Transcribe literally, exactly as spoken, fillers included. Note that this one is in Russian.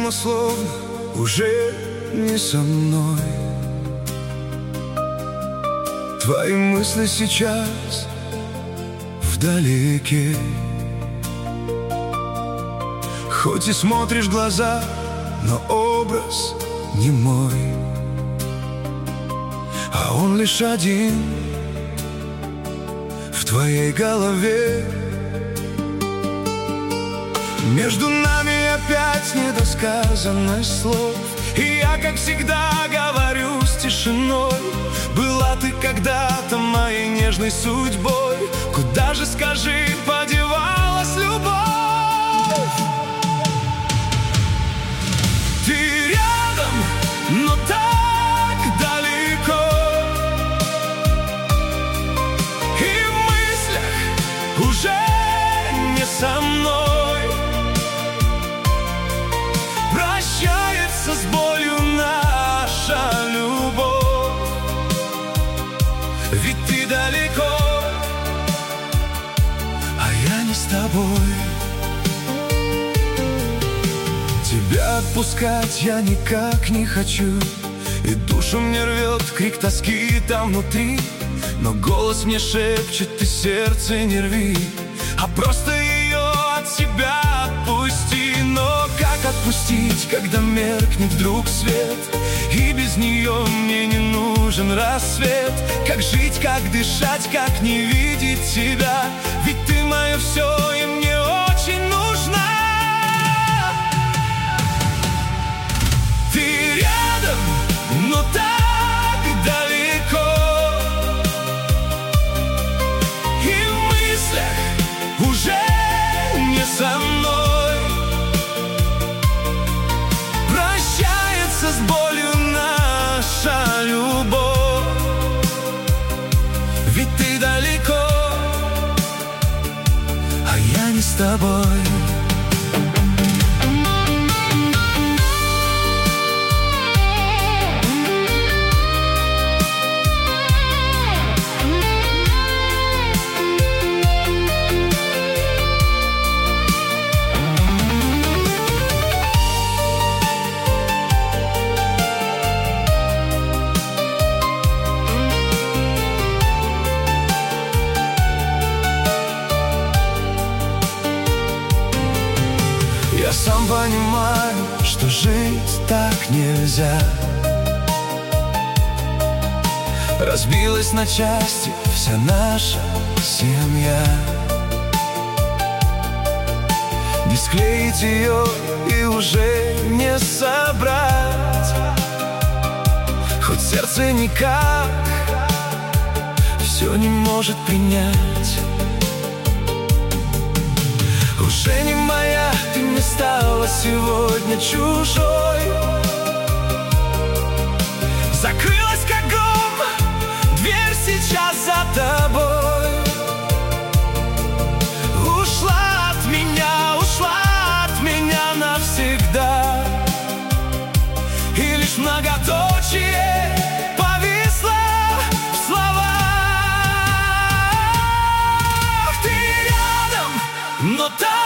но словно уже не со мной. Твои мысли сейчас вдалеке. Хоть и смотришь в глаза, но образ не мой, а он лишь один в твоей голове. Между нами опять недосказанность слов, и я, как всегда, говорю с тишиной. Была ты когда-то моей нежной судьбой, куда же, скажи, подевалась любовь? Ты рядом, но так далеко, и в мыслях уже не со мной. Прощается с болью наша любовь, ведь ты далеко, а я не с тобой. Тебя отпускать я никак не хочу, и душу мне рвет крик тоски там внутри. Но голос мне шепчет: ты сердце не рви, а просто ее от себя отпусти. Но как отпустить, когда меркнет вдруг свет, и без нее мне не нужен рассвет? Как жить, как дышать, как не видеть тебя? Ведь ты мое все, и мне очень нужна. Ты рядом, но так далеко, и в мыслях уже не со мной. Прощается с болью наша любовь, ведь ты далеко, а я не с тобой. Я сам понимаю, что жить так нельзя. Разбилась на части вся наша семья. Не склеить ее и уже не собрать, хоть сердце никак все не может принять. Уже не моя, ты мне стала сегодня чужой. Закрылась как гром дверь сейчас за тобой. Ушла от меня, ушла от меня навсегда, и лишь многоточие повисло в словах. Ты рядом, но так